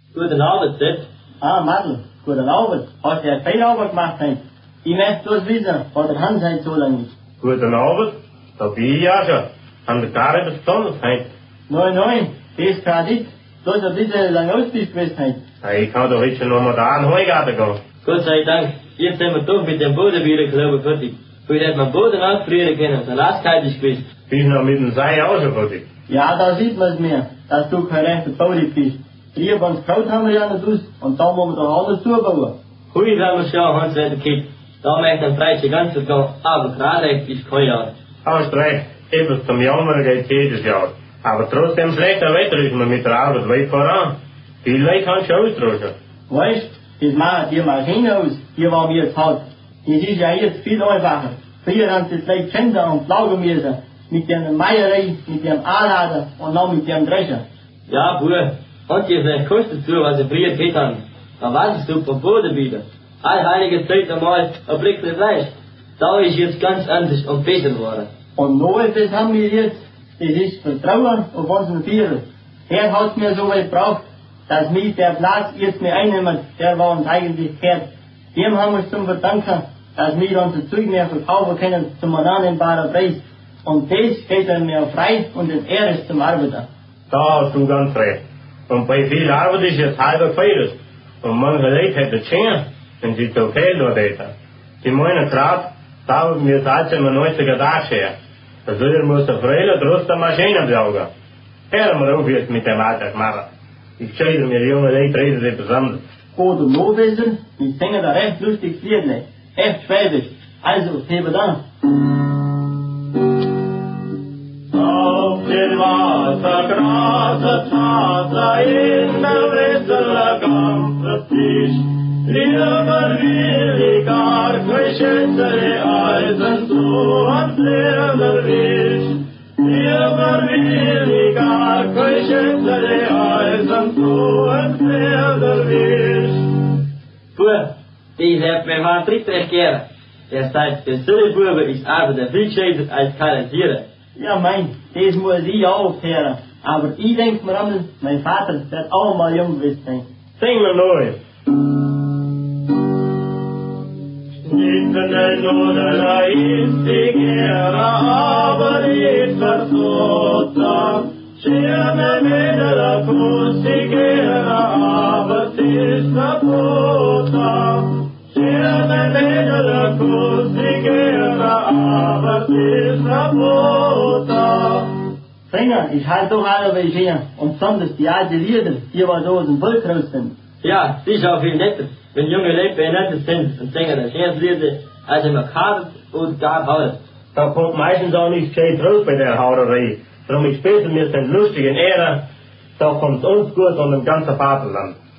Guten Abend, Sepp. Ah, Madel, guten Abend. Hast du ja viel Arbeit gemacht heute? Ich möchte bloß wissen, was der Hans heute so lange ist. Guten Abend, da bin ich ja schon. Haben wir gar etwas Besonderes heute? Nein, das kann nicht. Bloß ein bisschen lang aus bist gewesen heute. Ja, ich kann doch heute schon noch mal da an den Heugarten gehen. Gott sei Dank, jetzt sind wir doch mit dem Boden wieder, glaube ich, fertig. Früher hätte man Boden ausfrieren können, der Last kalt ist gewesen. Bist du noch mit dem Sei auch schon fertig? Ja, da sieht man's mir, dass du kein rechter Baulich bist. Früher beim Scout haben wir ja nicht aus, und da muss man doch alles zubauen. Hui, wenn wir schon, Hans, wenn der Kind. Da möchte ein Preis ganz vergehen, aber gerade ist kein Jahr. Hast recht, etwas zum Jammern geht jedes Jahr. Aber trotzdem schlechter Wetter ist man mit der Arbeit weit voran. Viel Leute haben schon ausdrücken. Weißt, das machen die Maschine aus, die war mir jetzt halt. Das ist ja jetzt viel einfacher. Früher haben sie das Leute Kinder und Plagen müssen. Mit dem Meierei, mit dem Anlader und noch mit dem Drescher. Ja, Bruder, und dir vielleicht kostet zu, was sie früher getan haben. Da wartest du vom Boden wieder. Allheilige Zeit einmal, ein Blick nicht leicht. Da ist jetzt ganz anders und besser geworden. Und noch etwas haben wir jetzt, das ist Vertrauen auf unseren Führer. Er hat mir so weit gebracht, dass mich der Platz jetzt mehr einnimmt, der war uns eigentlich wert. Dem haben wir es zum Verdanken, dass wir unser Zeug mehr verkaufen können zum annehmbaren Preis. Und das geht dann mehr frei und in Ehre zum Arbeiter. Da hast du ganz recht. Und bei viel Arbeit ist jetzt halber gefeiert. Und manche Leute hätten Chance, wenn sie zu viel dort hätten. Die meinen gerade, da wir jetzt immer 90er Tage. Also ihr müsst freilich trotz der Maschine saugen. Hören wir auf jetzt mit dem Alltag machen. Ich scheide mir junge Leute reden etwas anderes. Oder noch besser, ich singe da recht lustiges Lied, echt schwäbisch. Also, hebe dann. Auf den Wassergras Tata in der Wessel ganze Tisch. Lieber will ich gar kein schätzere Eisen so ans Leben wisch. Lieber will ich gar kein schätzere Eisen so ans Leben wisch. Bruder, die hat mir mal Trittrecht gegeben. Der sagt, der Söllebuben ist aber der viel gescheiter als Kanalisieren. Ja, das muss ich auch aufhören. Aber ich denk mir einmal, mein Vater wird auch mal jung gewesen sein. Sing mal neu. Nittene Nudela ist die Gera, aber nicht versota. Schirme Mädela Fuß die Gera, aber sie ist kapota. Schirme Mädela Fuß die Gera, aber sie ist kapota. Sänger, ich halte doch alle welche hier. Und besonders die alte Lieder, die was aus dem Volk raus sind. Ja, das ist auch viel netter, wenn junge Leute behindert sind und singen das Scherzlieder, als immer kabelt und gar haut. Da kommt meistens auch nichts gescheit raus bei der Hauerei. Darum ich bete, wir sind lustig in Ehre, da kommt uns gut und dem ganzen Vaterland.